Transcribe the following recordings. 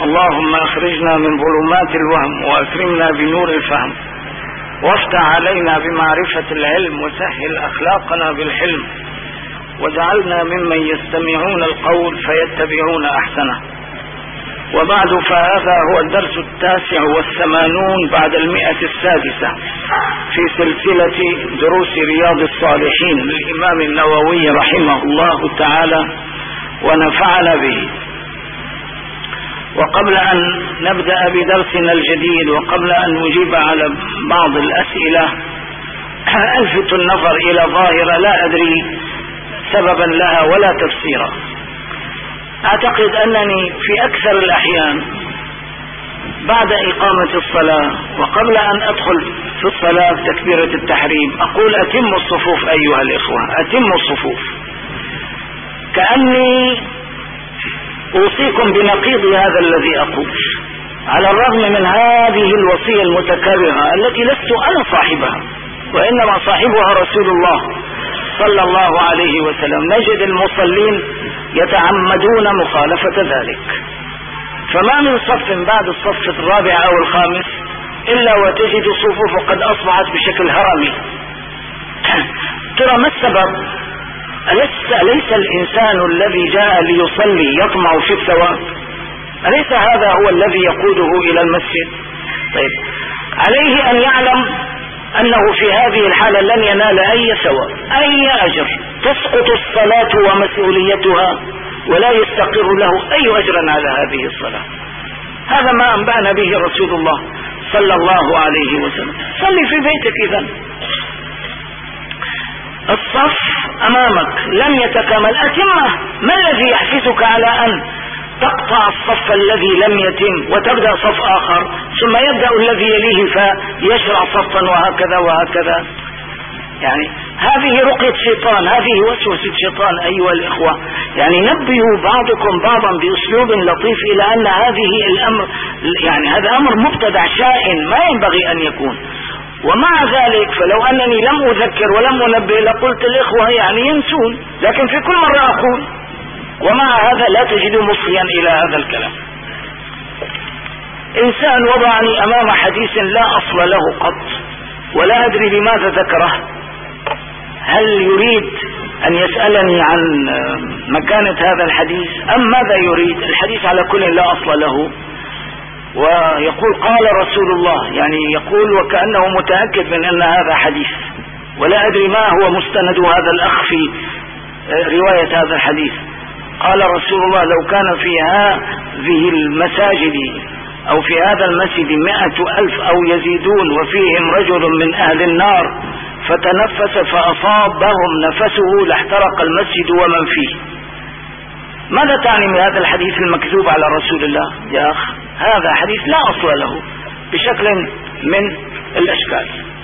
اللهم أخرجنا من ظلمات الوهم وأكرمنا بنور الفهم، وافتح علينا بمعرفة العلم، وسهل أخلاقنا بالحلم، واجعلنا ممن يستمعون القول فيتبعون أحسنه. وبعد، فهذا هو الدرس 89 بعد 106 في سلسلة دروس رياض الصالحين للإمام النووي رحمه الله تعالى ونفعنا به. وقبل أن نبدأ بدرسنا الجديد، وقبل أن نجيب على بعض الأسئلة، ألفت النظر إلى ظاهرة لا أدري سببا لها ولا تفسيرا. أعتقد أنني في أكثر الأحيان بعد إقامة الصلاة وقبل أن أدخل في الصلاة تكبيرة التحريم أقول: أتموا الصفوف أيها الإخوة، أتموا الصفوف، كأني أوصيكم بنقيض هذا الذي أقول، على الرغم من هذه الوصية المتكررة التي لست أنا صاحبها وإنما صاحبها رسول الله صلى الله عليه وسلم. نجد المصلين يتعمدون مخالفة ذلك، فما من صف بعد الصف الرابع أو الخامس إلا وتجد صفوف قد أصبحت بشكل هرمي. ترى ما السبب؟ أليس الإنسان الذي جاء ليصلي يطمع في الثواب؟ أليس هذا هو الذي يقوده إلى المسجد؟ طيب، عليه أن يعلم أنه في هذه الحالة لن ينال أي ثواب، أي أجر، تسقط الصلاة ومسؤوليتها ولا يستقر له أي أجر على هذه الصلاة. هذا ما أنبأنا به رسول الله صلى الله عليه وسلم. صلي في بيتك إذن، الصف أمامك لم يتكامل، أتمه. ما الذي يحفزك على أن تقطع الصف الذي لم يتم وتبدأ صف آخر، ثم يبدأ الذي يليه فيشرع صفا وهكذا وهكذا؟ يعني هذه رقية شيطان، هذه وسوسة شيطان أيها الإخوة. يعني نبهوا بعضكم بعضا بأسلوب لطيف إلى أن هذا أمر مبتدع شائن ما ينبغي أن يكون. ومع ذلك فلو أنني لم أذكر ولم أنبه لقلت الإخوة ينسون، لكن في كل مرة أقول، ومع هذا لا تجد مصغيا إلى هذا الكلام. إنسان وضعني أمام حديث لا أصل له قط ولا أدري لماذا ذكره. هل يريد أن يسألني عن مكانة هذا الحديث أم ماذا يريد؟ الحديث على كل لا أصل له، ويقول قال رسول الله، يعني يقول وكأنه متأكد من أن هذا حديث، ولا أدري ما هو مستند هذا الأخ في رواية هذا الحديث. قال رسول الله: لو كان في هذه المساجد أو في هذا المسجد 100,000 أو يزيدون وفيهم رجل من أهل النار فتنفس فأصابهم نفسه لاحترق المسجد ومن فيه. ماذا تعني من هذا الحديث المكذوب على رسول الله يا أخ؟ هذا حديث لا أصل له بشكل من الأشكال.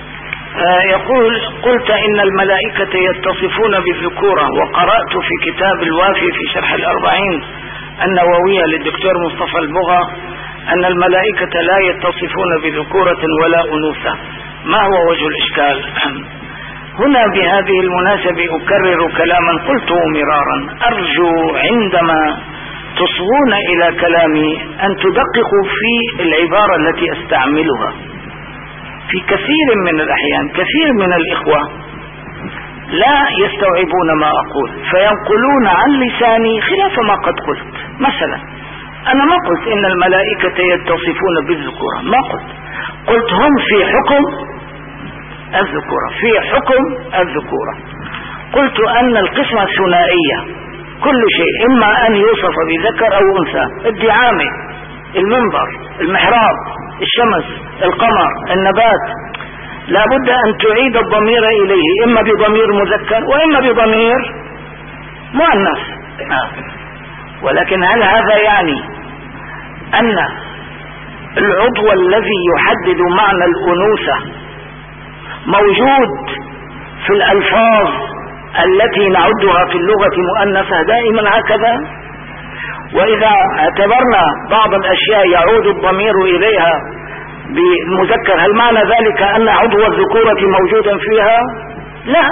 يقول: قلت إن الملائكة يتصفون بالذكورة، وقرأت في كتاب الوافي في شرح الأربعين النووية للدكتور مصطفى البغا أن الملائكة لا يتصفون بذكورة ولا أنوثة. ما هو وجه الإشكال؟ هنا بهذه المناسبة أكرر كلاما قلته مرارا، أرجو عندما تصغون إلى كلامي أن تدققوا في العبارة التي أستعملها. في كثير من الأحيان كثير من الإخوة لا يستوعبون ما أقول فينقلون عن لساني خلاف ما قد قلت. مثلا أنا ما قلت إن الملائكة يتصفون بالذكورة، ما قلت هم في حكم الذكورة، في حكم الذكورة. قلت أن القسمة الثنائية كل شيء إما أن يوصف بذكر أو أنثى، الدعامة، المنبر، المحراب، الشمس، القمر، النبات، لابد أن تعيد الضمير إليه إما بضمير مذكر وإما بضمير مؤنث. ولكن هل هذا يعني أن العضو الذي يحدد معنى الأنوثة موجود في الألفاظ التي نعدها في اللغة مؤنثة دائما هكذا؟ وإذا اعتبرنا بعض الأشياء يعود الضمير إليها بمذكر، هل معنى ذلك أن عضو الذكورة موجودا فيها؟ لا.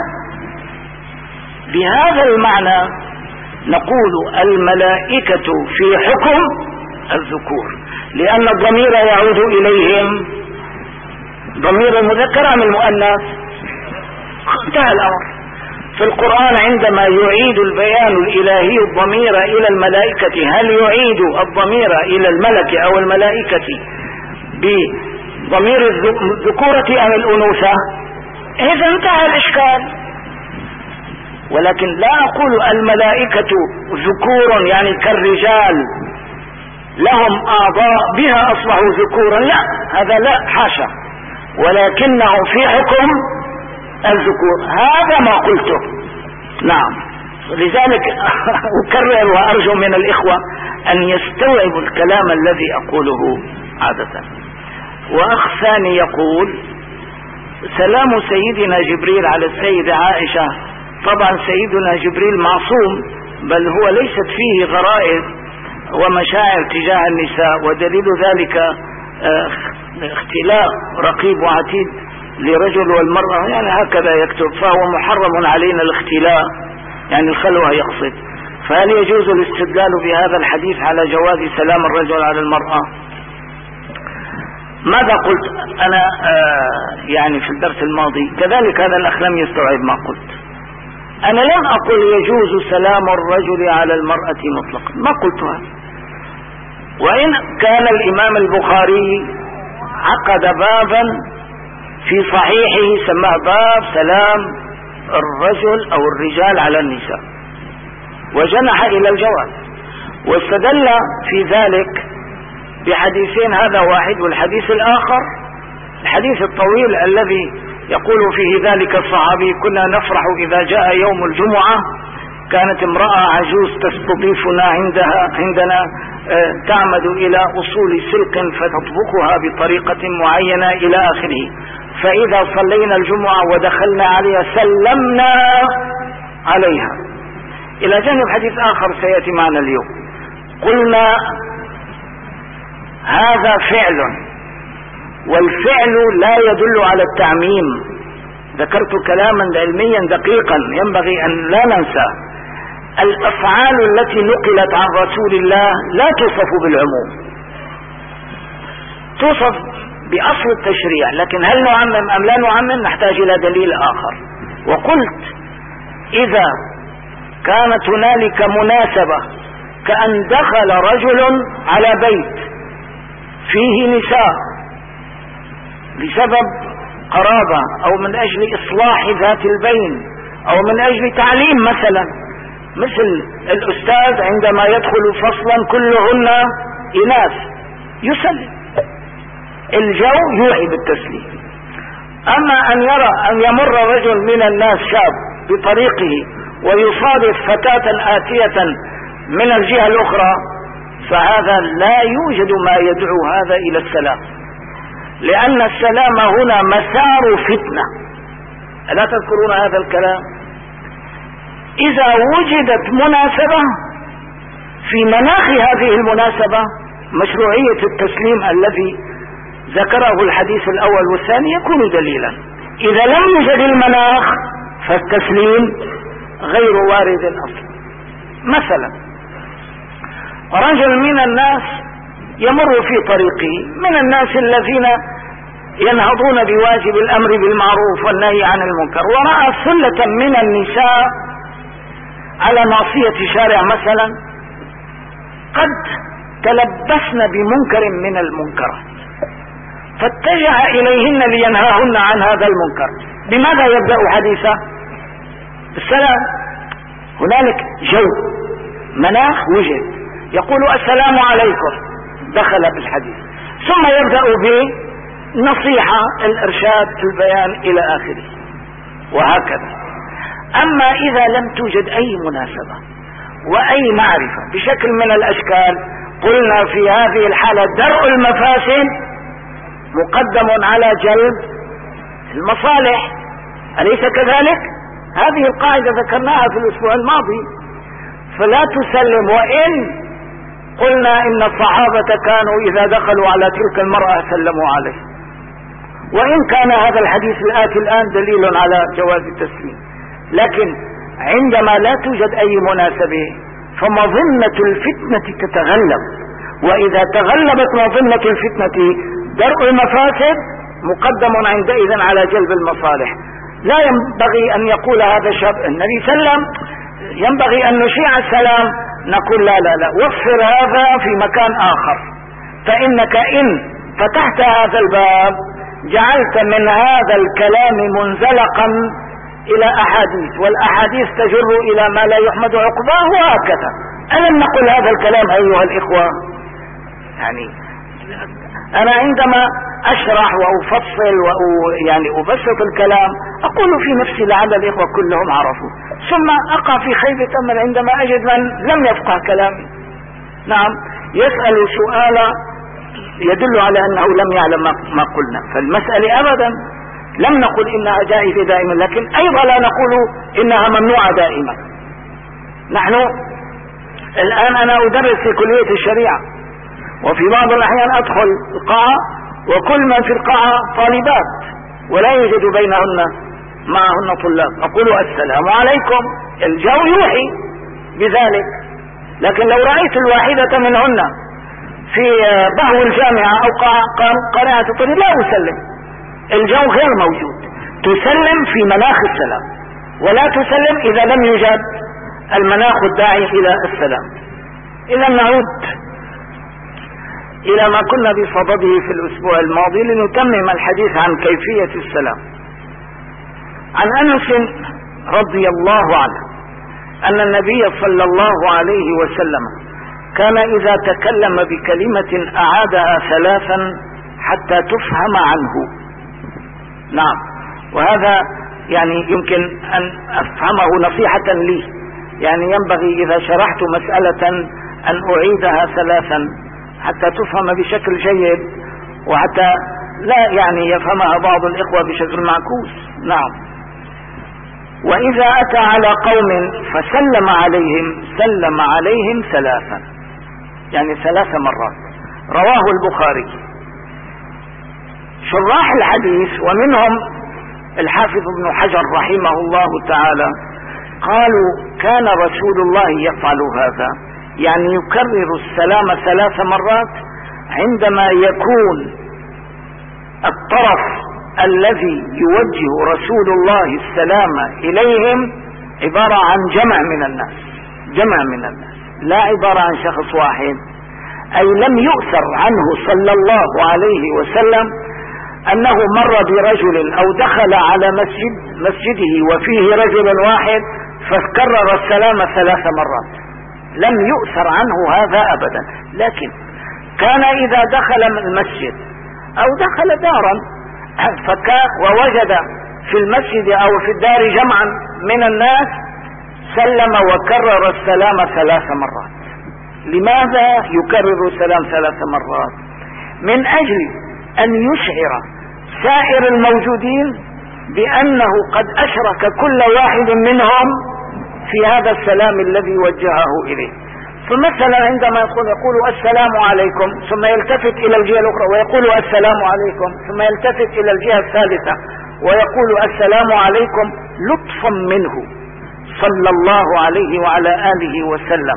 بهذا المعنى نقول الملائكة في حكم الذكور، لأن الضمير يعود إليهم ضمير المذكر أم المؤنث؟ انتهى الأمر. في القرآن عندما يعيد البيان الإلهي الضمير إلى الملائكة، هل يعيد الضمير إلى الملك أو الملائكة بضمير الذكورة أم الأنوثة؟ إذا انتهى الإشكال. ولكن لا أقول الملائكة ذكور يعني كالرجال لهم أعضاء بها أصبحوا ذكورا، لا، هذا لا، حاشا، ولكنهم في حكم الذكور، هذا ما قلته. نعم، لذلك أكرر وأرجو من الإخوة أن يستوعبوا الكلام الذي أقوله عادة. وأخ ثاني يقول: سلام سيدنا جبريل على السيدة عائشة. طبعا سيدنا جبريل معصوم، بل هو ليست فيه غرائز ومشاعر تجاه النساء، ودليل ذلك اختلاء رقيب وعتيد لرجل والمرأة، يعني هكذا يكتب، فهو محرم علينا الاختلاء، يعني الخلوة يقصد. فهل يجوز الاستدلال بهذا الحديث على جواز سلام الرجل على المرأة؟ ماذا قلت أنا يعني في الدرس الماضي؟ كذلك هذا الأخ لم يستوعب ما قلت. أنا لم أقل يجوز سلام الرجل على المرأة مطلقا، ما قلت هذا. وإن كان الإمام البخاري عقد بابا في صحيحه سماه باب سلام الرجل أو الرجال على النساء، وجنح إلى الجواز، واستدل في ذلك بحديثين، هذا واحد، والحديث الآخر الحديث الطويل الذي يقول فيه ذلك الصحابي: كنا نفرح إذا جاء يوم الجمعة، كانت امرأة عجوز تستضيفنا عندنا تعمد إلى أصول سلق فتطبخها بطريقة معينة إلى آخره، فإذا صلينا الجمعة ودخلنا عليها سلمنا عليها، إلى جانب حديث آخر سيأتي معنا اليوم. قلنا هذا فعل، والفعل لا يدل على التعميم. ذكرت كلاما علميا دقيقا ينبغي أن لا ننسى: الأفعال التي نقلت عن رسول الله لا توصف بالعموم، توصف بأصل التشريع، لكن هل نعمم أم لا نعمم نحتاج إلى دليل آخر. وقلت إذا كانت هنالك مناسبة، كأن دخل رجل على بيت فيه نساء بسبب قرابة أو من أجل إصلاح ذات البين أو من أجل تعليم مثلا، مثل الأستاذ عندما يدخل فصلا كلهن إناث يسلم، الجو يوحي بالتسليم. أما أن يمر رجل من الناس شاب بطريقه ويصادف فتاة آتية من الجهة الأخرى، فهذا لا يوجد ما يدعو هذا إلى السلام، لأن السلام هنا مسار فتنة. ألا تذكرون هذا الكلام؟ إذا وجدت مناسبة، في مناخ هذه المناسبة مشروعية التسليم الذي ذكره الحديث الأول والثاني يكون دليلا. إذا لم يوجد المناخ فالتسليم غير وارد الأصل. مثلا رجل من الناس يمر في طريقه، من الناس الذين ينهضون بواجب الأمر بالمعروف والنهي عن المنكر، ورأى ثلة من النساء على ناصية شارع مثلا قد تلبسن بمنكر من المنكرات، فاتجه إليهن لينهاهن عن هذا المنكر. بماذا يبدأ حديثه؟ بالسلام. هنالك جو، مناخ وجد، يقول السلام عليكم، دخل بالحديث، ثم يبدأ بنصيحة، الإرشاد، البيان إلى آخره، وهكذا. أما إذا لم توجد أي مناسبة وأي معرفة بشكل من الأشكال، قلنا في هذه الحالة درء المفاسد مقدم على جلب المصالح، أليس كذلك؟ هذه القاعدة ذكرناها في الأسبوع الماضي. فلا تسلم، وإن قلنا إن الصحابة كانوا إذا دخلوا على تلك المرأة سلموا عليه، وإن كان هذا الحديث الآتي الآن دليل على جواز التسليم، لكن عندما لا توجد أي مناسبة فمظنة الفتنة تتغلب، وإذا تغلبت مظنة الفتنة درء المفاسد مقدم عندئذ على جلب المصالح. لا ينبغي أن يقول هذا الشاب النبي صلى الله عليه وسلم ينبغي أن نشيع السلام، نقول لا لا لا، وفر هذا في مكان آخر، فإنك إن فتحت هذا الباب جعلت من هذا الكلام منزلقا إلى أحاديث، والأحاديث تجر إلى ما لا يحمد عقباه، وهكذا. ألم نقل هذا الكلام أيها الإخوة؟ يعني أنا عندما أشرح وأفصل يعني أبسط الكلام أقول في نفسي لعل الإخوة كلهم عرفوا، ثم أقع في خيبة أمل عندما أجد من لم يفقه كلامي. نعم، يسأل سؤالا يدل على أنه لم يعلم ما قلنا. فالمسألة أبدا لم نقل إنها جائزة دائما، لكن أيضا لا نقول إنها ممنوعة دائما. نحن الآن أنا أدرس في كلية الشريعة، وفي بعض الأحيان أدخل القاعة وكل من في القاعة طالبات ولا يوجد بينهن معهن طلاب، أقول السلام عليكم، الجو يوحي بذلك. لكن لو رأيت الواحدة منهن في بهو الجامعة أو قارعة الطريق لا أسلم، الجو غير موجود. تسلم في مناخ السلام، ولا تسلم إذا لم يوجد المناخ الداعي إلى السلام. إذا نعود إلى ما كنا بصدده في الأسبوع الماضي لنتمم الحديث عن كيفية السلام. عن أنس رضي الله عنه أن النبي صلى الله عليه وسلم كان إذا تكلم بكلمة أعادها ثلاثا حتى تفهم عنه. نعم، وهذا يعني يمكن أن أفهمه نصيحة لي، يعني ينبغي إذا شرحت مسألة أن أعيدها ثلاثا حتى تفهم بشكل جيد، وحتى لا يعني يفهمها بعض الإخوة بشكل معكوس. نعم. وإذا أتى على قوم فسلم عليهم سلم عليهم ثلاثا، يعني 3 مرات. رواه البخاري. شراح الحديث ومنهم الحافظ ابن حجر رحمه الله تعالى قالوا كان رسول الله يفعل هذا، يعني يكرر السلام 3 مرات عندما يكون الطرف الذي يوجه رسول الله السلام إليهم عبارة عن جمع من الناس، لا عبارة عن شخص واحد. أي لم يؤثر عنه صلى الله عليه وسلم أنه مر برجل أو دخل على مسجده وفيه رجل واحد فكرر السلام 3 مرات، لم يؤثر عنه هذا أبدا. لكن كان إذا دخل المسجد أو دخل دارا ووجد في المسجد أو في الدار جمعا من الناس سلم وكرر السلام 3 مرات. لماذا يكرر السلام 3 مرات؟ من أجل أن يشعر سائر الموجودين بأنه قد أشرك كل واحد منهم في هذا السلام الذي وجهه إليه. فمثلا عندما يقول السلام عليكم ثم يلتفت إلى الجهة الأخرى ويقول السلام عليكم ثم يلتفت إلى الجهة الثالثة ويقول السلام عليكم لطفا منه صلى الله عليه وعلى آله وسلم،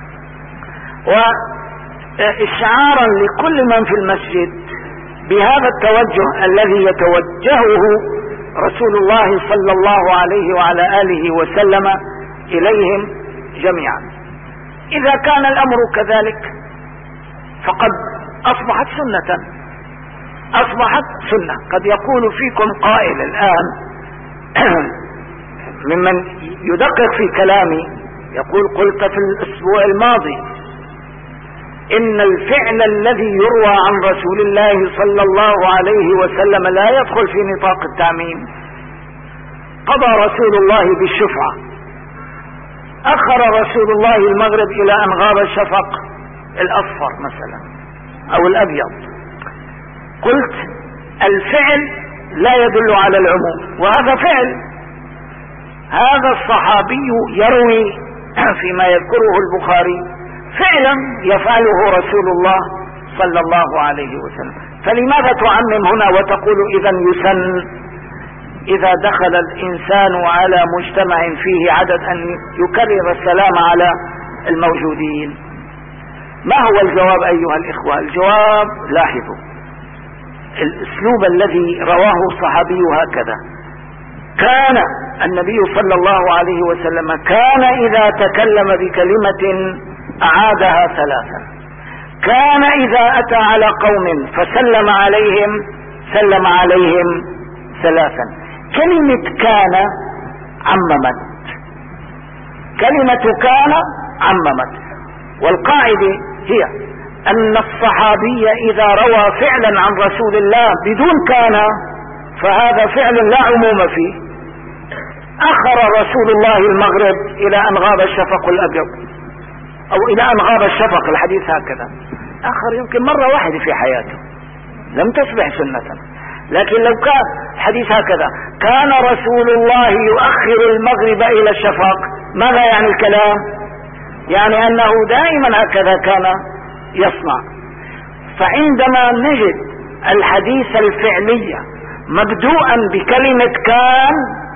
وإشعارا لكل من في المسجد بهذا التوجه الذي يتوجهه رسول الله صلى الله عليه وعلى آله وسلم إليهم جميعا. إذا كان الأمر كذلك فقد أصبحت سنة. قد يقول فيكم قائل الآن ممن يدقق في كلامي يقول قلت في الأسبوع الماضي إن الفعل الذي يروى عن رسول الله صلى الله عليه وسلم لا يدخل في نطاق التعميم. قضى رسول الله بالشفعة، أخر رسول الله المغرب إلى أن غاب الشفق الأصفر مثلا أو الأبيض. قلت الفعل لا يدل على العموم، وهذا فعل. هذا الصحابي يروي فيما يذكره البخاري فعلا يفعله رسول الله صلى الله عليه وسلم، فلماذا تعمم هنا وتقول إذا يسن إذا دخل الإنسان على مجتمع فيه عدد أن يكرر السلام على الموجودين؟ ما هو الجواب أيها الإخوة؟ الجواب لاحظوا الأسلوب الذي رواه الصحابي هكذا: كان النبي صلى الله عليه وسلم كان إذا تكلم بكلمة أعادها ثلاثا، كان إذا أتى على قوم فسلم عليهم سلم عليهم ثلاثا. كلمة كان عممت، كلمة كان عممت. والقاعدة هي أن الصحابي إذا روى فعلا عن رسول الله بدون كان فهذا فعل لا عموم فيه. أخر رسول الله المغرب إلى أن غاب الشفق الأبيض، أو إلى أن غاب الشفق، الحديث هكذا أخر يمكن مرة واحدة في حياته، لم تصبح سنة. لكن لو كان الحديث هكذا كان رسول الله يؤخر المغرب إلى الشفق، ماذا يعني الكلام؟ يعني أنه دائما هكذا كان يصنع. فعندما نجد الحديث الفعلي مبدوءا بكلمة كان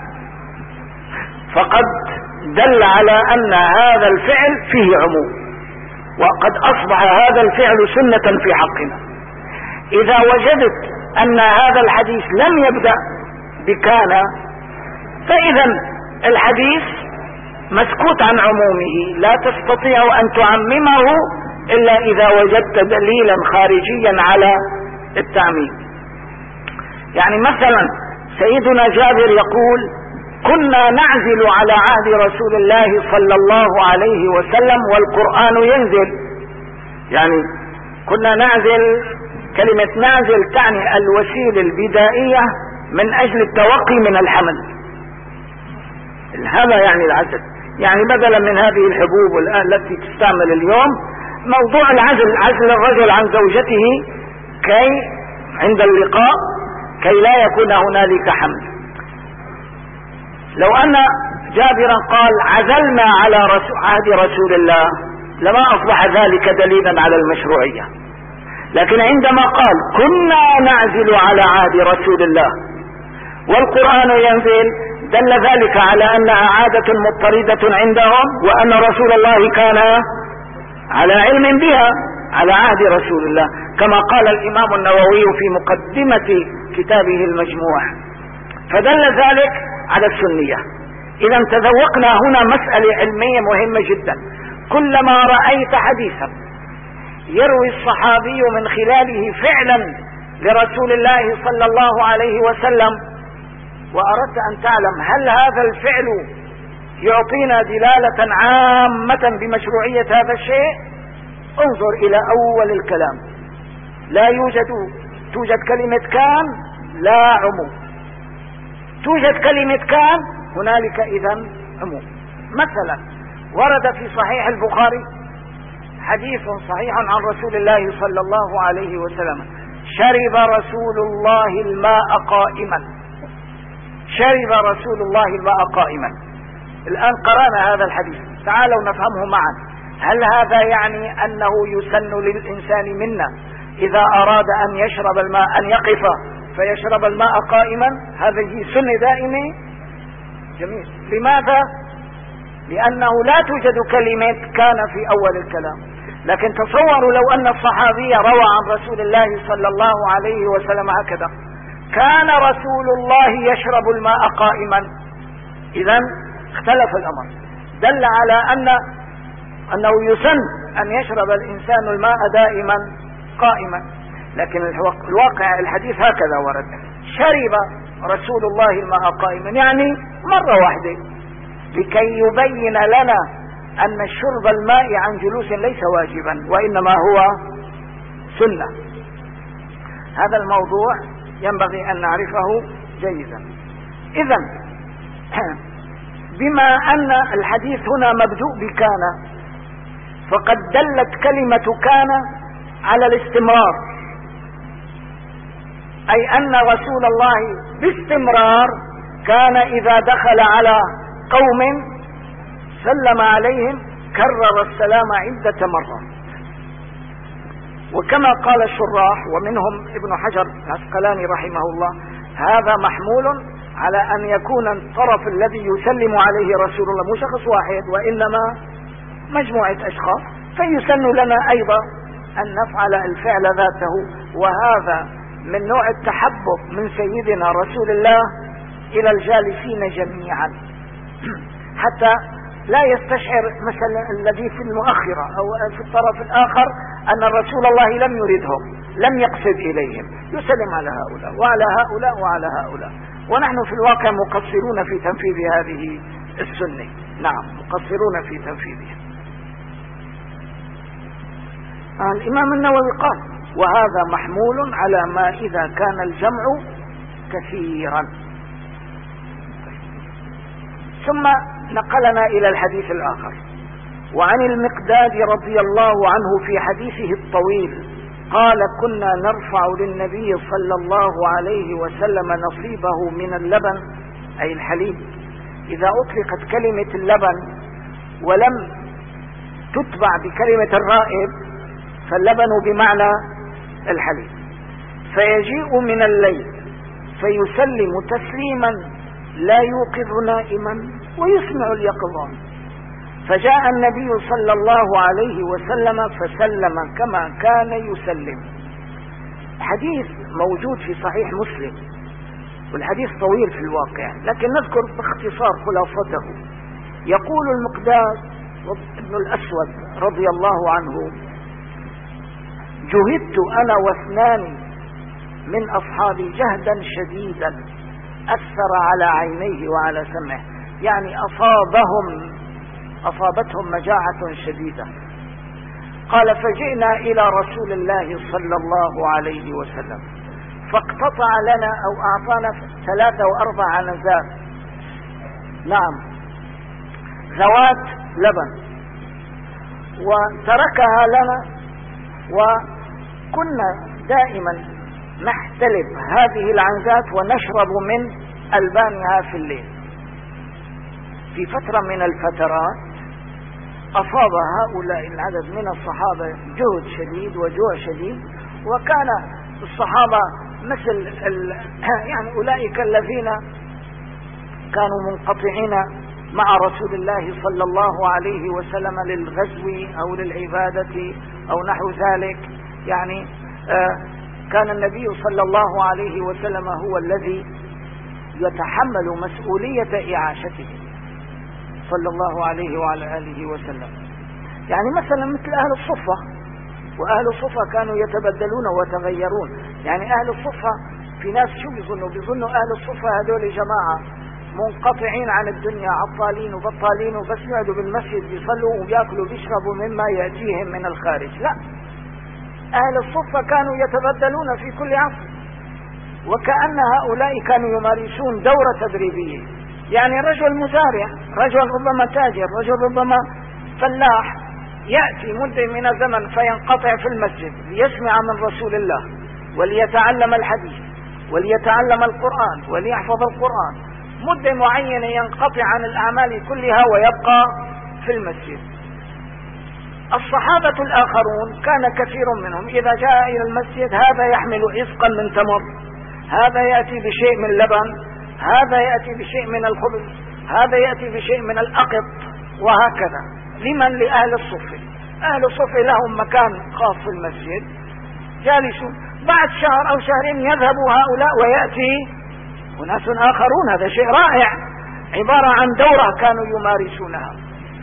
فقد دل على أن هذا الفعل فيه عموم، وقد أصبح هذا الفعل سنة في حقنا. إذا وجدت أن هذا الحديث لم يبدأ بكان فإذا الحديث مسكوت عن عمومه، لا تستطيع أن تعممه إلا إذا وجدت دليلا خارجيا على التعميم. يعني مثلا سيدنا جابر يقول: كنا نعزل على عهد رسول الله صلى الله عليه وسلم والقرآن ينزل. يعني كنا نعزل، كلمة نعزل تعني الوسيلة البدائية من أجل التوقي من الحمل، هذا يعني العزل. يعني بدلا من هذه الحبوب التي تستعمل اليوم، موضوع العزل، عزل الرجل عن زوجته كي عند اللقاء كي لا يكون هنالك حمل. لو أن جابرا قال عزلنا على عهد رسول الله لما أصبح ذلك دليلا على المشروعية، لكن عندما قال كنا نعزل على عهد رسول الله والقرآن ينزل دل ذلك على أنها عادة مضطردة عندهم، وأن رسول الله كان على علم بها على عهد رسول الله، كما قال الإمام النووي في مقدمة كتابه المجموع. فدل ذلك على السنية. إذا تذوقنا هنا مسألة علمية مهمة جدا. كلما رأيت حديثا يروي الصحابي من خلاله فعلا لرسول الله صلى الله عليه وسلم وأردت أن تعلم هل هذا الفعل يعطينا دلالة عامة بمشروعية هذا الشيء، انظر إلى أول الكلام. لا توجد كلمة كان لا عموم، توجد كلمة كان هنالك إذن عموم. مثلا ورد في صحيح البخاري حديث صحيح عن رسول الله صلى الله عليه وسلم: شرب رسول الله الماء قائما، شرب رسول الله الماء قائما. الآن قرأنا هذا الحديث، تعالوا نفهمه معا. هل هذا يعني أنه يسن للإنسان منا إذا أراد أن يشرب الماء أن يقف فيشرب الماء قائما؟ هذه سنة دائمة. جميل. لماذا؟ لأنه لا توجد كلمة كان في أول الكلام. لكن تصوروا لو أن الصحابي روى عن رسول الله صلى الله عليه وسلم هكذا: كان رسول الله يشرب الماء قائما، إذن اختلف الأمر، دل على أنه يسن أن يشرب الإنسان الماء دائما قائما. لكن الواقع الحديث هكذا ورد: شرب رسول الله الماء قائما، يعني مرة واحدة، لكي يبين لنا أن شرب الماء عن جلوس ليس واجبا وإنما هو سنة. هذا الموضوع ينبغي أن نعرفه جيدا. إذن بما أن الحديث هنا مبدوء بكان، فقد دلت كلمة كان على الاستمرار، أي أن رسول الله باستمرار كان إذا دخل على قوم سلم عليهم كرر السلام عدة مرات. وكما قال الشراح ومنهم ابن حجر العسقلاني رحمه الله: هذا محمول على أن يكون الطرف الذي يسلم عليه رسول الله مو شخص واحد وإنما مجموعة أشخاص فيسن لنا أيضا أن نفعل الفعل ذاته. وهذا من نوع التحبب من سيدنا رسول الله إلى الجالسين جميعا، حتى لا يستشعر مثلا الذي في المؤخرة أو في الطرف الآخر أن رسول الله لم يردهم، لم يقصد إليهم، يسلم على هؤلاء وعلى هؤلاء وعلى هؤلاء. ونحن في الواقع مقصرون في تنفيذ هذه السنة. نعم، مقصرون في تنفيذها. الإمام النووي قال: وهذا محمول على ما إذا كان الجمع كثيرا. ثم نقلنا إلى الحديث الآخر: وعن المقداد رضي الله عنه في حديثه الطويل قال: كنا نرفع للنبي صلى الله عليه وسلم نصيبه من اللبن، أي الحليب، إذا أطلقت كلمة اللبن ولم تتبع بكلمة الرائب، فاللبن بمعنى الحليب، فيجيء من الليل فيسلم تسليما لا يوقظ نائما ويسمع اليقظان. فجاء النبي صلى الله عليه وسلم فسلم كما كان يسلم. حديث موجود في صحيح مسلم، والحديث طويل في الواقع، لكن نذكر باختصار خلاصته. يقول المقداد ابن الأسود رضي الله عنه: جهدت أنا واثنان من أصحابي جهدا شديدا أثر على عينيه وعلى سمعه، يعني أصابتهم مجاعة شديدة. قال: فجئنا إلى رسول الله صلى الله عليه وسلم فاقتطع لنا أو أعطانا 3 أو 4 عنزات، نعم، ذوات لبن، وتركها لنا، وكنا دائما نحتلب هذه العنزات ونشرب من ألبانها في الليل. في فترة من الفترات أصاب هؤلاء العدد من الصحابة جهد شديد وجوع شديد، وكان الصحابة مثل يعني أولئك الذين كانوا منقطعين مع رسول الله صلى الله عليه وسلم للغزو أو للعبادة أو نحو ذلك. يعني كان النبي صلى الله عليه وسلم هو الذي يتحمل مسؤولية إعاشته صلى الله عليه وعلى آله وسلم. يعني مثلا مثل أهل الصفة، وأهل الصفة كانوا يتبدلون ويتغيرون. يعني أهل الصفة في ناس شو بيظنوا أهل الصفة هذول جماعة منقطعين عن الدنيا، عطالين وبطالين، وبس يقعدوا بالمسجد بيصلوا وبياكلوا وبيشربوا مما يأتيهم من الخارج. لا، أهل الصفة كانوا يتبدلون في كل عصر، وكأن هؤلاء كانوا يمارسون دورة تدريبية. يعني رجل مزارع، رجل ربما تاجر، رجل ربما فلاح، يأتي مدة من الزمن فينقطع في المسجد ليسمع من رسول الله وليتعلم الحديث وليتعلم القرآن وليحفظ القرآن، مدة معينة ينقطع عن الأعمال كلها ويبقى في المسجد. الصحابة الآخرون كان كثير منهم إذا جاء إلى المسجد هذا يحمل عزقا من تمر، هذا يأتي بشيء من لبن، هذا يأتي بشيء من الخبز، هذا يأتي بشيء من الأقط، وهكذا. لمن؟ لأهل الصفة. أهل الصفة لهم مكان خاص في المسجد جالسون. بعد شهر أو شهرين يذهب هؤلاء ويأتي أناس آخرون. هذا شيء رائع، عبارة عن دورة كانوا يمارسونها.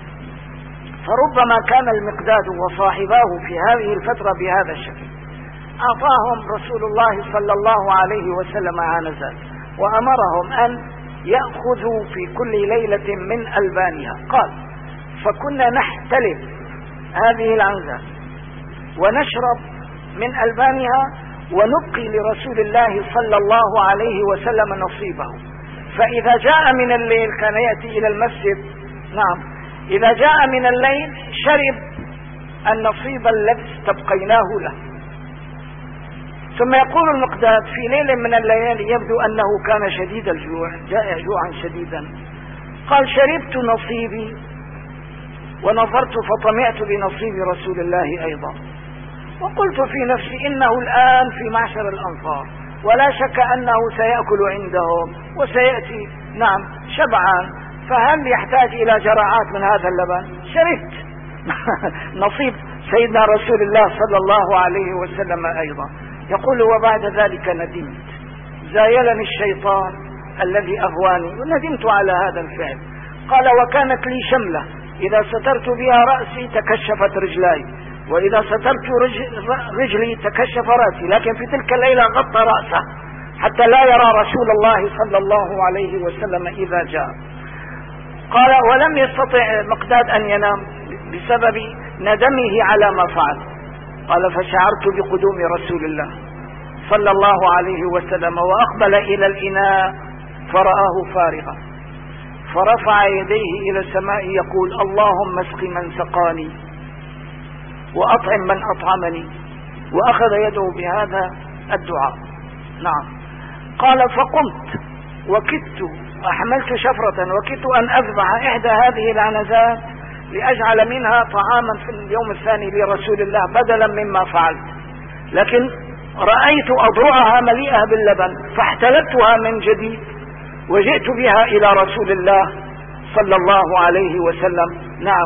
فربما كان المقداد وصاحباه في هذه الفترة بهذا الشكل. أعطاهم رسول الله صلى الله عليه وسلم عنزات، وأمرهم أن يأخذوا في كل ليلة من ألبانها. قال: فكنا نحتلب هذه العنزات ونشرب من ألبانها ونبقي لرسول الله صلى الله عليه وسلم نصيبه. فإذا جاء من الليل كان يأتي إلى المسجد، نعم، إذا جاء من الليل شرب النصيب الذي استبقيناه له. ثم يقول المقداد: في ليل من الليالي يبدو أنه كان شديد الجوع، جاء جوعا شديدا. قال: شربت نصيبي ونظرت فطمعت بنصيب رسول الله أيضا، وقلت في نفسي إنه الآن في معشر الأنصار ولا شك أنه سيأكل عندهم وسيأتي، نعم، شبعان، فهل يحتاج إلى جرعات من هذا اللبن؟ شربت نصيب سيدنا رسول الله صلى الله عليه وسلم أيضا. يقول وبعد ذلك ندمت، زايلني الشيطان الذي أغواني وندمت على هذا الفعل. قال وكانت لي شملة إذا سترت بها رأسي تكشفت رجلاي، وإذا سترت رجلي تكشف رأسي، لكن في تلك الليلة غطى رأسه حتى لا يرى رسول الله صلى الله عليه وسلم إذا جاء. قال ولم يستطع مقداد أن ينام بسبب ندمه على ما فعل. قال فشعرت بقدوم رسول الله صلى الله عليه وسلم وأقبل إلى الإناء فرآه فارغا، فرفع يديه إلى السماء يقول اللهم اسق من سقاني وأطعم من أطعمني، وأخذ يده بهذا الدعاء. نعم. قال فقمت وكدت أحملت شفرة وكدت أن أذبح إحدى هذه العنزات لأجعل منها طعاما في اليوم الثاني لرسول الله بدلا مما فعلت، لكن رأيت أضرعها مليئة باللبن فاحتلتها من جديد وجئت بها إلى رسول الله صلى الله عليه وسلم. نعم،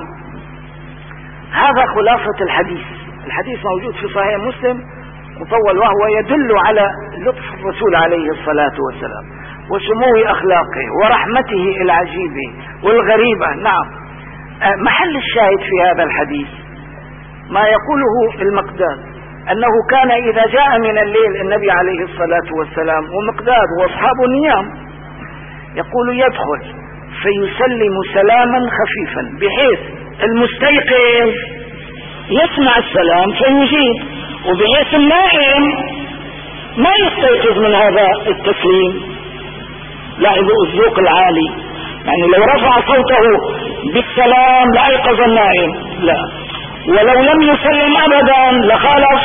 هذا خلاصة الحديث. الحديث موجود في صحيح مسلم مطول، وهو يدل على لطف الرسول عليه الصلاة والسلام وسمو أخلاقه ورحمته العجيبة والغريبة. نعم. محل الشاهد في هذا الحديث ما يقوله المقداد، أنه كان إذا جاء من الليل النبي عليه الصلاة والسلام ومقداد وأصحابه نيام، يقول يدخل فيسلم سلاما خفيفا بحيث المستيقظ يسمع السلام فيجيب، وبحيث النائم ما يستيقظ من هذا التسليم. لاحظوا الذوق العالي، يعني لو رفع صوته بالسلام لأيقظ النائم، لا، ولو لم يسلم أبدا لخالف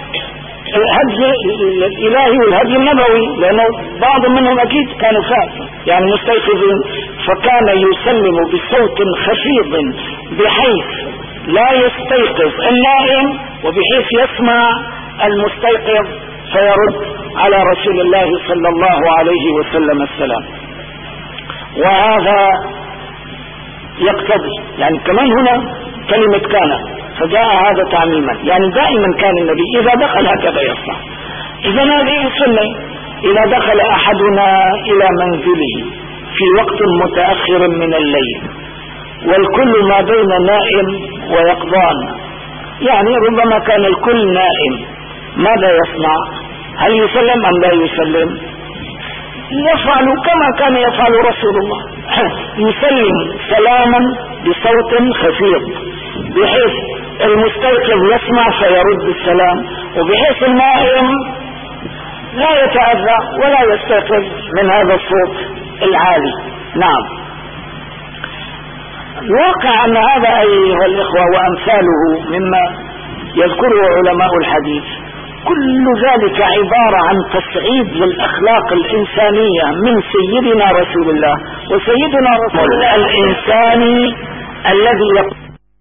الهدي الإلهي والهدي النبوي، لأنه بعض منهم أكيد كانوا يعني مستيقظين، فكان يسلم بصوت خفيض بحيث لا يستيقظ النائم وبحيث يسمع المستيقظ فيرد على رسول الله صلى الله عليه وسلم السلام. وهذا يقتضي يعني كمان هنا كلمة كان، فجاء هذا تعميما، يعني دائما كان النبي إذا دخل هكذا يصنع. إذا هذه السنة، إذا دخل أحدنا إلى منزله في وقت متأخر من الليل والكل ما بين نائم ويقظان، يعني ربما كان الكل نائم، ماذا يصنع؟ هل يسلم أم لا يسلم؟ يفعل كما كان يفعل رسول الله، يسلم سلاما بصوت خفيض بحيث المستيقظ يسمع فيرد السلام، وبحيث النائم لا يتأذى ولا يستيقظ من هذا الصوت العالي. نعم. الواقع أن هذا أيها الإخوة وأمثاله مما يذكره علماء الحديث كل ذلك عبارة عن تصعيد للأخلاق الإنسانية من سيدنا رسول الله. وسيدنا رسول الله الإنساني الذي يقوم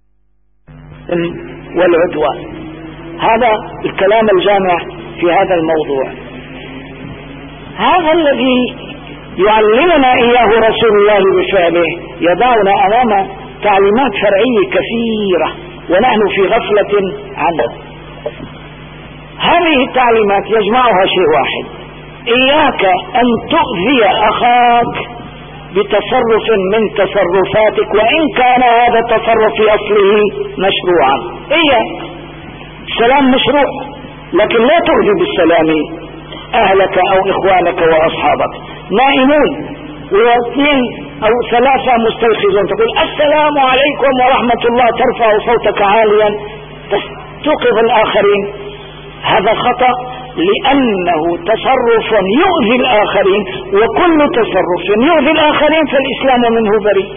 والعدوان، هذا الكلام الجامع في هذا الموضوع، هذا الذي يعلمنا إياه رسول الله بفعله، يضعنا أمام تعليمات شرعية كثيرة ونحن في غفلة عنه. هذه التعليمات يجمعها شيء واحد: إياك أن تؤذي أخاك بتصرف من تصرفاتك وإن كان هذا التصرف في أصله مشروعا. إياك، السلام مشروع، لكن لا تؤذي بالسلام أهلك أو إخوانك وأصحابك. نائمون واثنين أو ثلاثة مستيقظون تقول السلام عليكم ورحمة الله، ترفع صوتك عاليا توقظ الآخرين، هذا خطأ، لأنه تصرف يؤذي الآخرين، وكل تصرف يؤذي الآخرين فالإسلام منه بريء.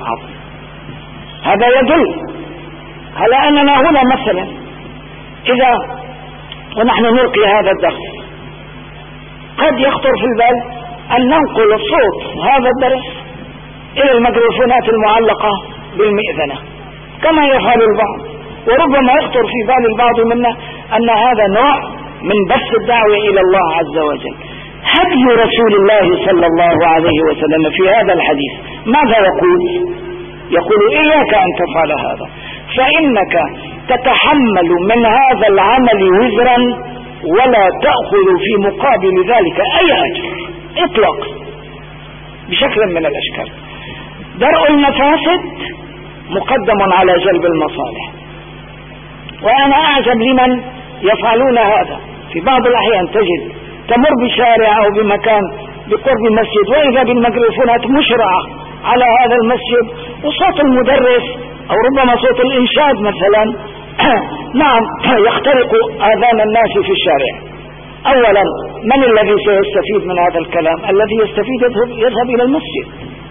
هذا يدل على أننا هنا مثلا إذا ونحن نلقي هذا الدرس قد يخطر في البال أن ننقل الصوت هذا الدرس إلى الميكروفونات المعلقة بالمئذنة كما يفعل البعض، وربما يخطر في بال البعض منا أن هذا نوع من بث الدعوة إلى الله عز وجل. هدي رسول الله صلى الله عليه وسلم في هذا الحديث ماذا يقول؟ يقول إياك أن تفعل هذا، فإنك تتحمل من هذا العمل وزرا ولا تأخذ في مقابل ذلك أي أجر إطلاق بشكل من الأشكال. درء المفاسد مقدم على جلب المصالح، وأنا أعجب لمن يفعلون هذا. في بعض الأحيان تجد تمر بشارع أو بمكان بقرب مسجد وإذا بالميكروفونات مشرعة على هذا المسجد وصوت المدرس أو ربما صوت الإنشاد مثلا نعم يخترق آذان الناس في الشارع. أولا من الذي سيستفيد من هذا الكلام؟ الذي يستفيد يذهب إلى المسجد،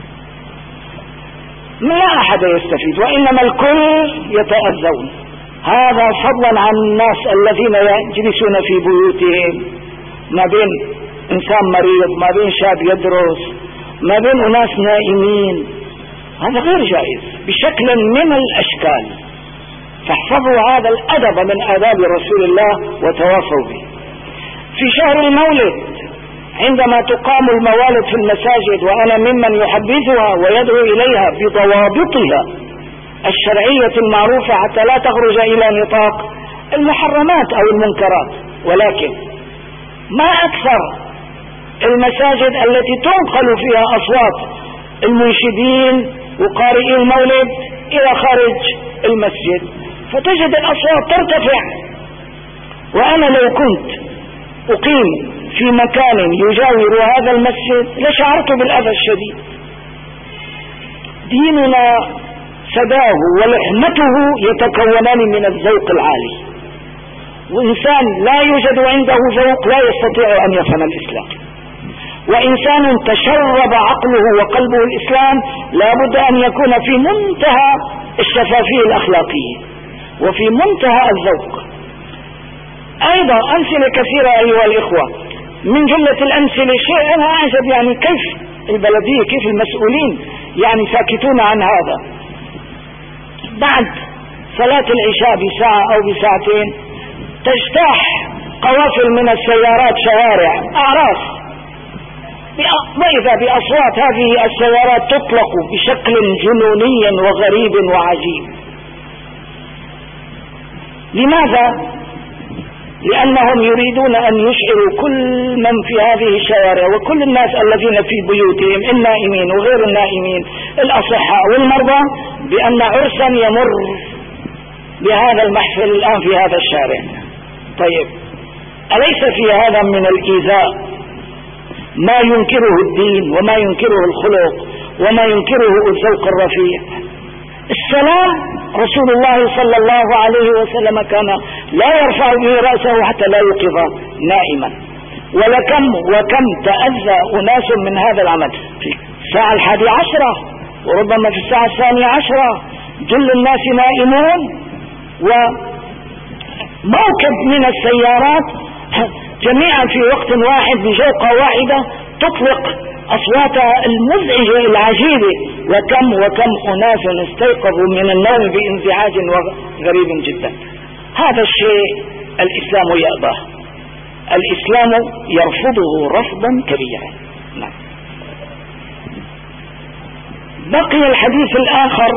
لا أحد يستفيد، وإنما الكل يتأذون. هذا فضلا عن الناس الذين يجلسون في بيوتهم، ما بين إنسان مريض، ما بين شاب يدرس، ما بين أناس نائمين، هذا غير جائز بشكل من الأشكال. فاحفظوا هذا الأدب من آداب رسول الله وتواصوا به. في شهر المولد عندما تقام الموالد في المساجد، وأنا ممن يحبذها ويدعو إليها بضوابطها الشرعية المعروفة حتى لا تخرج إلى نطاق المحرمات أو المنكرات، ولكن ما أكثر المساجد التي تنقل فيها أصوات المنشدين وقارئي المولد إلى خارج المسجد، فتجد الأصوات ترتفع. وأنا لو كنت أقيم في مكان يجاور هذا المسجد لشعرت بالأذى الشديد. ديننا سداه ولحمته يتكونان من الذوق العالي، وإنسان لا يوجد عنده ذوق لا يستطيع أن يفهم الإسلام. وإنسان تشرب عقله وقلبه الإسلام لا بد أن يكون في منتهى الشفافية الأخلاقية وفي منتهى الذوق. أيضا أمثلة كثيرة أيها الإخوة، من جملة الأمثلة شيء أنا أعجب، يعني كيف البلدية كيف المسؤولين يعني ساكتون عن هذا. بعد صلاة العشاء بساعة أو بساعتين تجتاح قوافل من السيارات شوارع أعراس، وإذا بأصوات هذه السيارات تطلق بشكل جنوني وغريب وعجيب. لماذا؟ لأنهم يريدون أن يشعروا كل من في هذه الشوارع وكل الناس الذين في بيوتهم النائمين وغير النائمين الأصحاء والمرضى بأن عرسا يمر بهذا المحفل الآن في هذا الشارع. طيب أليس في هذا من الإيذاء ما ينكره الدين وما ينكره الخلق وما ينكره الذوق الرفيع؟ السلام رسول الله صلى الله عليه وسلم كان لا يرفع به رأسه حتى لا يوقظ نائما. وكم تأذى أناس من هذا العمل في الساعة 11 وربما في الساعة 12 جل الناس نائمون، وموكب من السيارات جميعا في وقت واحد بجوقة واحدة تطلق أصواتها المزعجة العجيبة. وكم أناس استيقظوا من النوم بانزعاج غريب جدا. هذا الشيء الإسلام يأباه، الإسلام يرفضه رفضا كبيرا. نعم. بقي الحديث الآخر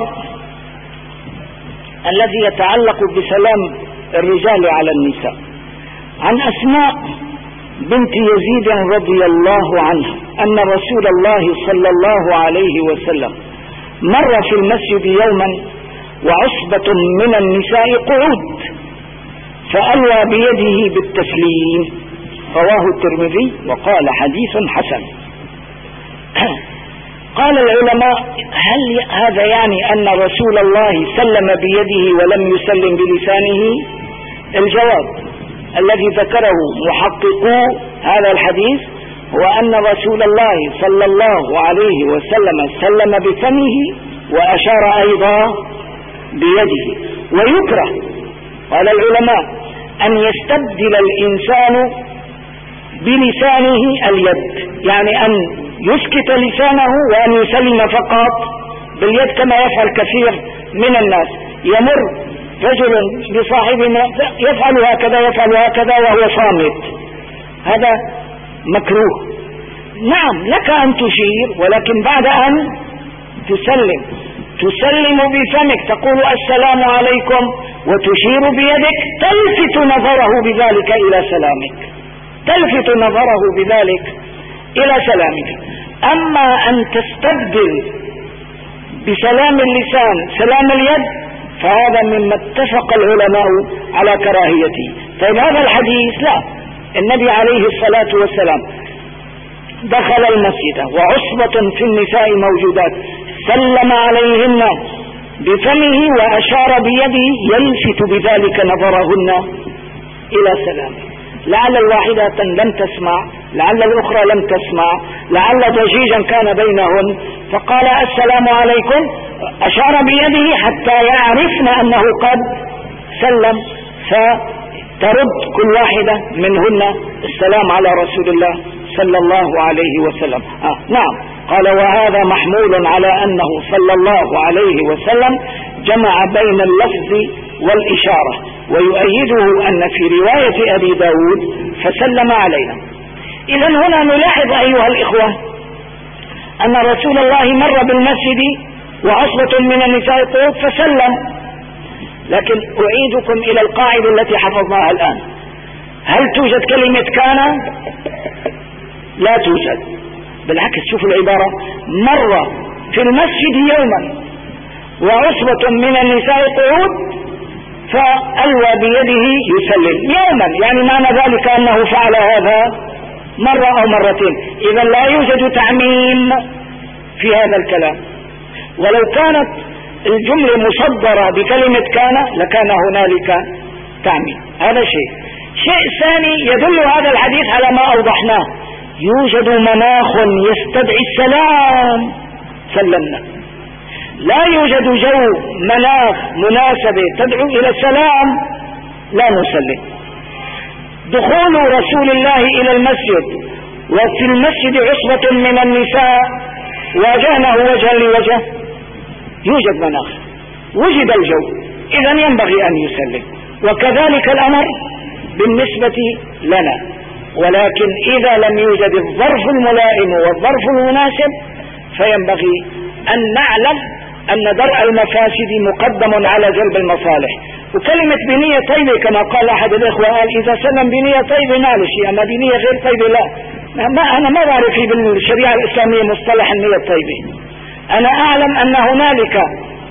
الذي يتعلق بسلام الرجال على النساء، عن أسماء بنت يزيد رضي الله عنها أن رسول الله صلى الله عليه وسلم مر في المسجد يوما وعصبة من النساء قعود فألوى بيده بالتسليم، رواه الترمذي وقال حديث حسن. قال العلماء هل هذا يعني أن رسول الله سلم بيده ولم يسلم بلسانه؟ الجواب الذي ذكره محققو هذا الحديث هو أن رسول الله صلى الله عليه وسلم سلم بفمه وأشار أيضا بيده. ويكره قال العلماء أن يستبدل الإنسان بلسانه اليد، يعني أن يسكت لسانه وأن يسلم فقط باليد كما يفعل كثير من الناس. يمر رجل بصاحبه يفعل هكذا وهو صامت، هذا مكروه. نعم لك أن تشير ولكن بعد أن تسلم. تسلم بفمك تقول السلام عليكم وتشير بيدك تلفت نظره بذلك إلى سلامك، تلفت نظره بذلك إلى سلامك. أما أن تستبدل بسلام اللسان سلام اليد فهذا مما اتفق العلماء على كراهيته. طيب هذا الحديث لا، النبي عليه الصلاة والسلام دخل المسجد وعصبة في النساء موجودات، سلم عليهن بفمه وأشار بيده يلفت بذلك نظرهن إلى سلامه. لعل الواحدة لم تسمع، لعل الأخرى لم تسمع، لعل ضجيجا كان بينهن، فقال السلام عليكم، أشار بيده حتى يعرفن أنه قد سلم، فترد كل واحدة منهن السلام على رسول الله صلى الله عليه وسلم. نعم، قال وهذا محمول على أنه صلى الله عليه وسلم جمع بين اللفظ والإشارة، ويؤيده أن في رواية أبي داود فسلم علينا. إذن هنا نلاحظ أيها الإخوة أن رسول الله مر بالمسجد وعصبة من النساء قعود فسلم، لكن أعيدكم إلى القاعدة التي حفظناها الآن. هل توجد كلمة كان؟ لا توجد، بالعكس شوفوا العبارة، مر في المسجد يوما وعصبة من النساء قعود فألوى بيده يسلم يوما، يعني معنى ذلك أنه فعل هذا مرة أو مرتين. إذا لا يوجد تعميم في هذا الكلام، ولو كانت الجملة مصدرة بكلمة كان لكان هنالك تعميم. هذا شيء ثاني يدل هذا الحديث على ما أوضحناه، يوجد مناخ يستدعي السلام سلمنا، لا يوجد جو مناخ مناسبة تدعو إلى السلام لا نسلم. دخول رسول الله إلى المسجد وفي المسجد عصبة من النساء واجهناه وجها لوجه، يوجد مناخ، وجد الجو، إذن ينبغي أن يسلم. وكذلك الأمر بالنسبة لنا، ولكن إذا لم يوجد الظرف الملائم والظرف المناسب فينبغي أن نعلم أن درء المفاسد مقدم على جلب المصالح. وكلمة بنية طيبة كما قال أحد الإخوة، قال إذا سلم بنية طيبة معلش، أما بنية غير طيبة لا. أنا ما بعرف في بالشريعة الإسلامية مصطلح النية الطيبة. أنا أعلم أن هنالك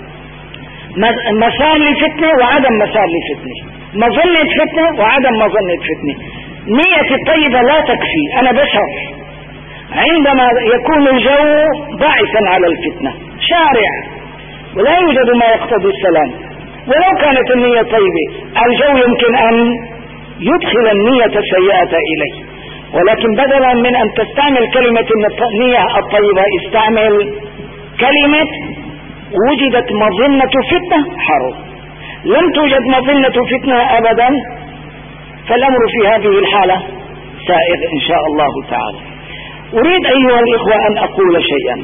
مسار لفتنة وعدم مسار لفتنة، مظنة فتنة وعدم مظنة فتنة. نية الطيبة لا تكفي، أنا بشر عندما يكون الجو باعثا على الفتنة شارع ولا يوجد ما يقتضي السلام، ولو كانت النية طيبة الجو يمكن أن يدخل النية السيئة إليه، ولكن بدلا من أن تستعمل كلمة النية الطيبة استعمل كلمة وجدت مظنة فتنة حرب. لم توجد مظنة فتنة أبدا، فالأمر في هذه الحالة سائغ إن شاء الله تعالى. أريد أيها الإخوة أن أقول شيئا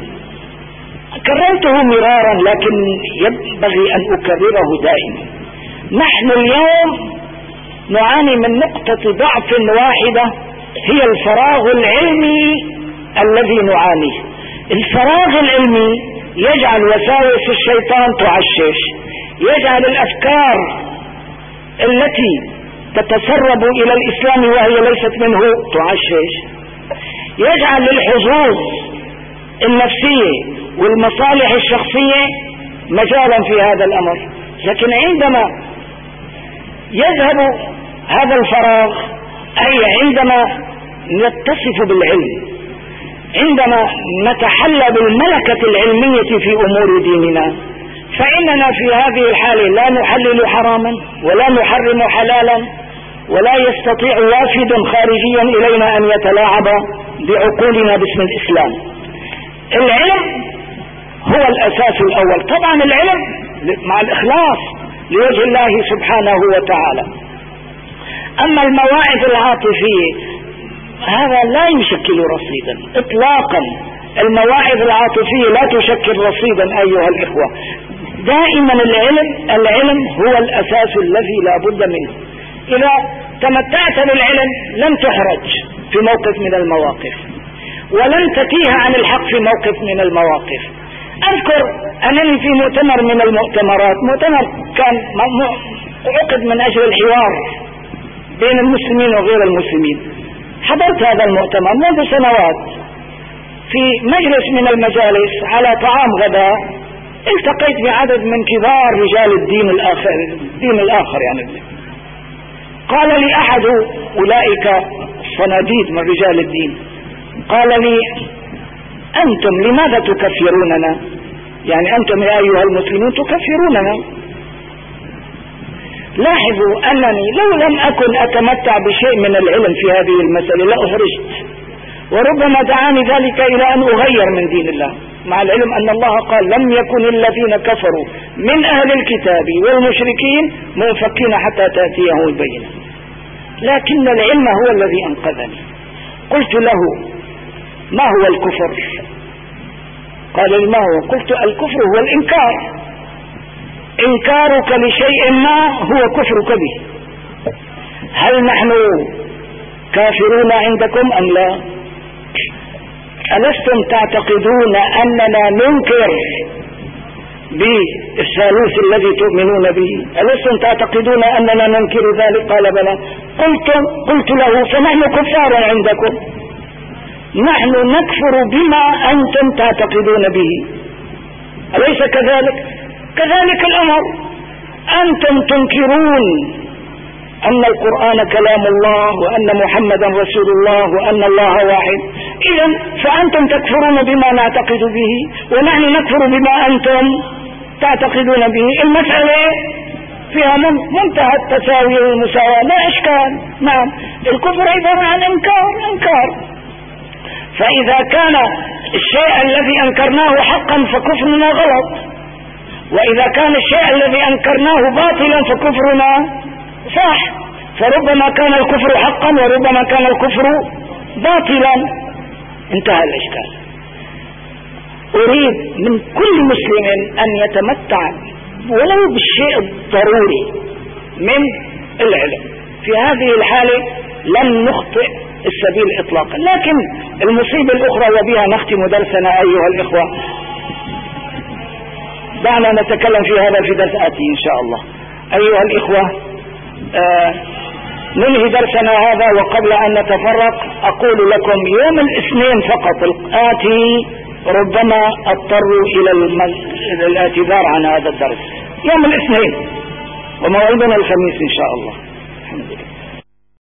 كررته مرارا لكن ينبغي أن أكرره دائما. نحن اليوم نعاني من نقطة ضعف واحدة، هي الفراغ العلمي الذي نعانيه. الفراغ العلمي يجعل وساوس الشيطان تعشش، يجعل الأفكار التي تتسرب إلى الإسلام وهي ليست منه تعشش، يجعل للحظوظ النفسية والمصالح الشخصية مجالا في هذا الأمر. لكن عندما يذهب هذا الفراغ، أي عندما نتصف بالعلم، عندما نتحلى بالملكة العلمية في أمور ديننا، فإننا في هذه الحالة لا نحلل حراما ولا نحرم حلالا، ولا يستطيع وافد خارجيا إلينا أن يتلاعب بعقولنا باسم الإسلام. العلم هو الأساس الأول، طبعا العلم مع الإخلاص لوجه الله سبحانه وتعالى. أما المواعظ العاطفية هذا لا يشكل رصيدا إطلاقا، المواعظ العاطفية لا تشكل رصيدا أيها الإخوة. دائما العلم هو الأساس الذي لا بد منه. إذا تمتعت بالعلم لن تحرج في موقف من المواقف، ولن تتيه عن الحق في موقف من المواقف. أذكر أنني في مؤتمر من المؤتمرات، مؤتمر كان عقد من أجل الحوار بين المسلمين وغير المسلمين، حضرت هذا المؤتمر منذ سنوات في مجلس من المجالس على طعام غداء، التقيت بعدد من كبار رجال الدين الآخر يعني. قال لي أحد أولئك الصناديد من رجال الدين، قال لي أنتم لماذا تكفروننا؟ يعني أنتم يا أيها المسلمون تكفروننا. لاحظوا أنني لو لم أكن أتمتع بشيء من العلم في هذه المسألة لأحرجت، وربما دعاني ذلك إلى أن أغير من دين الله، مع العلم أن الله قال لم يكن الذين كفروا من أهل الكتاب والمشركين منفكين حتى تأتيهم البينة. لكن العلم هو الذي أنقذني. قلت له ما هو الكفر؟ قال لي ما هو؟ قلت الكفر هو الإنكار، إنكارك لشيء ما هو كفرك به. هل نحن كافرون عندكم أم لا؟ ألستم تعتقدون أننا ننكر بالثالوث الذي تؤمنون به؟ ألستم تعتقدون أننا ننكر ذلك؟ قال بلى. قلت له فنحن كفار عندكم، نحن نكفر بما أنتم تعتقدون به، أليس كذلك؟ كذلك الأمر، أنتم تنكرون أن القرآن كلام الله وأن محمدا رسول الله وأن الله واحد، إذن فأنتم تكفرون بما نعتقد به ونحن نكفر بما أنتم تعتقدون به. المسألة فيها منتهى التساوي والمساواة، لا إشكال. نعم، الكفر عبارة عن إنكار. فإذا كان الشيء الذي أنكرناه حقا فكفرنا غلط، وإذا كان الشيء الذي أنكرناه باطلا فكفرنا صح. فربما كان الكفر حقا وربما كان الكفر باطلا. انتهى الإشكال. أريد من كل مسلم أن يتمتع ولو بالشيء الضروري من العلم. في هذه الحالة لن نخطئ السبيل إطلاقا. لكن المصيبة الأخرى وبها نختم درسنا أيها الإخوة، دعنا نتكلم في هذا في درس آتي إن شاء الله. أيها الإخوة، ننهي درسنا هذا، وقبل أن نتفرق أقول لكم يوم الاثنين فقط الآتي ربما اضطروا إلى الاعتذار عن هذا الدرس، يوم الاثنين، وموعدنا الخميس إن شاء الله. الحمد لله.